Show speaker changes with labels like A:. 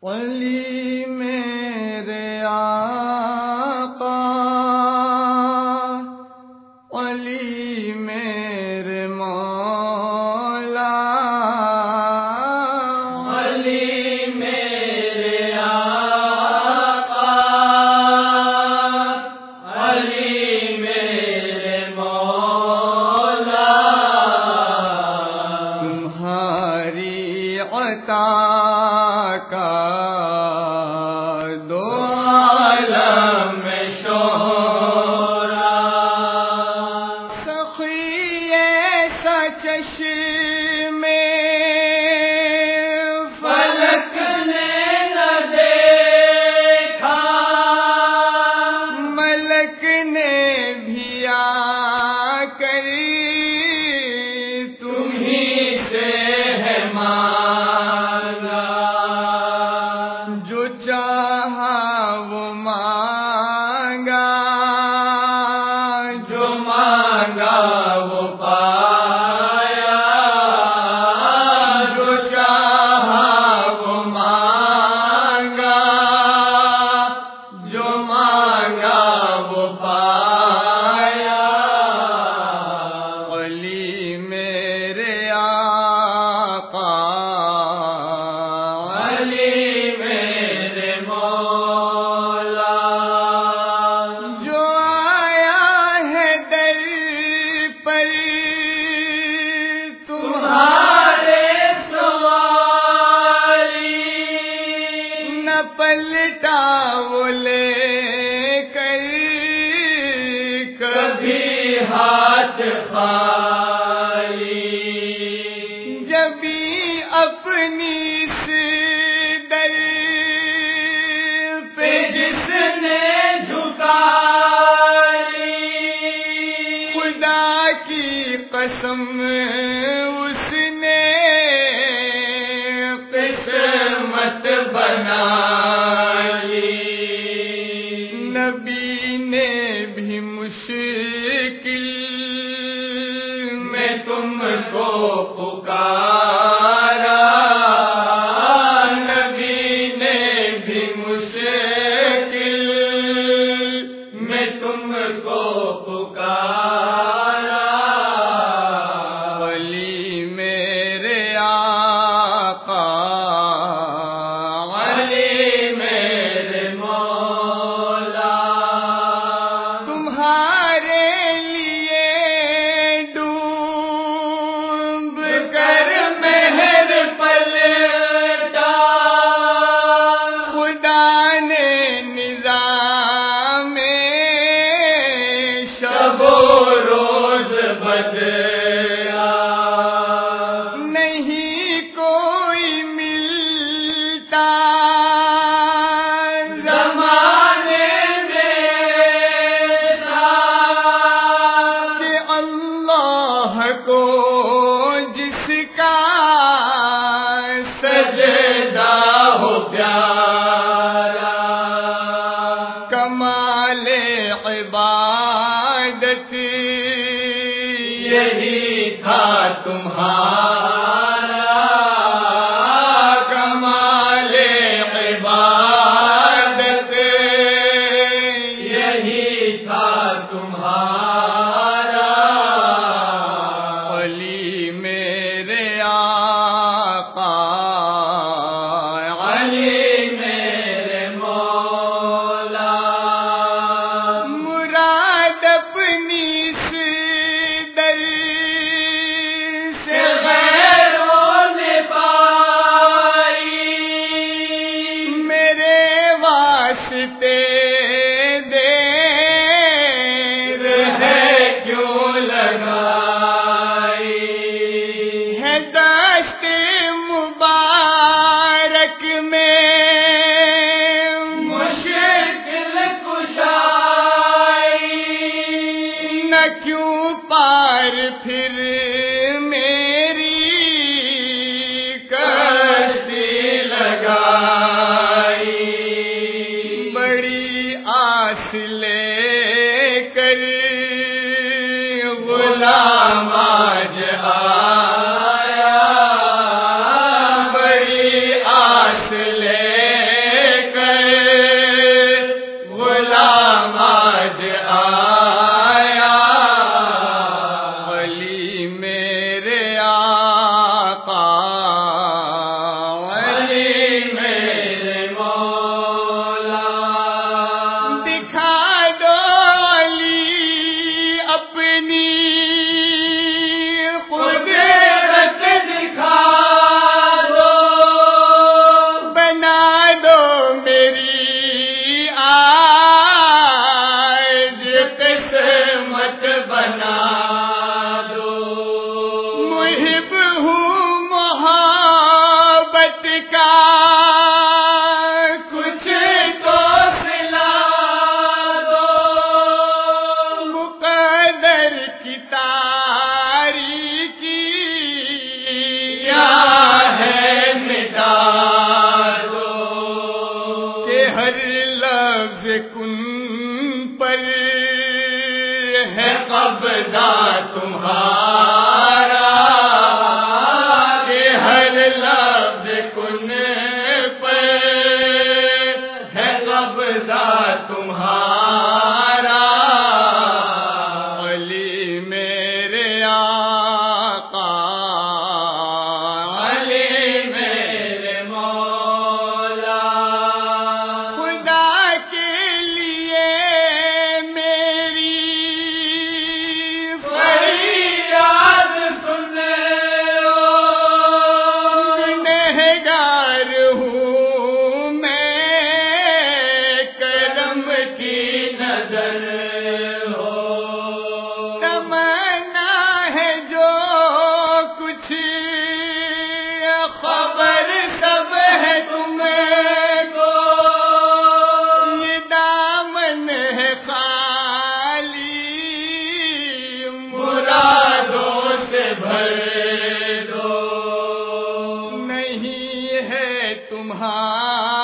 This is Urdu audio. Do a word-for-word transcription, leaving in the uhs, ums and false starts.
A: علی میرے آقا، علی میرے مولا،
B: علی میرے آقا، علی میرے مولا،
A: تمہاری عطا کا دو
B: عالم میں شہرا،
A: سخی ایسا چشمے
B: فلک نے نہ دیکھا،
A: ملک نے بھی آ کر
B: تمہیں سے ہے مانگا،
A: جو چاہا وہ مانگا،
B: جو مانگا وہ پایا، جو چاہا وہ مانگا، جو مانگا وہ پایا،
A: علی میرے آقا،
B: علی میرے مولا،
A: جو آیا ہے در پر
B: تمہارے سوالی،
A: نہ پلٹا وہ لے کر
B: کبھی ہاتھ خالی،
A: جبھی اپنی سے در
B: پہ جس نے جھکا لی،
A: خدا کی قسم اس نے
B: قسمت بنا لی،
A: نبی نے بھی مشکل
B: میں تم کو پکارا، نبی نے بھی مشکل میں تم کو پکارا،
A: علی میرے آقا،
B: علی میرے مولا،
A: تمہارے لیے ڈوب
B: کر مہر پلٹا،
A: خدا نے نظام
B: شب و روز بدلا،
A: نہیں کوئی ملتا
B: زمانے میں تھا،
A: کہ اللہ کو جس کا
B: سجدہ ہو پیارا،
A: کمال عبادت
B: یہی تھا تمہارا، کمال عبادت یہی تھا تمہارا،
A: علی میرے آقا،
B: علی میرے مولا،
A: مراد اپنی سے در سے
B: غیر
A: ہر لفظ کن پر ہے
B: قبضہ تمہارا،
A: کہ ہر لفظ کن پر
B: ہے قبضہ تمہارا،
A: علی میرے آقا،
B: علی میرے مولا،
A: خدا کے لیے میری
B: فریاد سن لو،
A: گنہگار ہوں میں، کرم کی
B: نظر ہو،
A: تمنا ہے جو کچھ خبر سب ہے تمہیں کو، یہ دامن ہے خالی
B: مرادوں سے بھر دو،
A: نہیں ہے تمہارا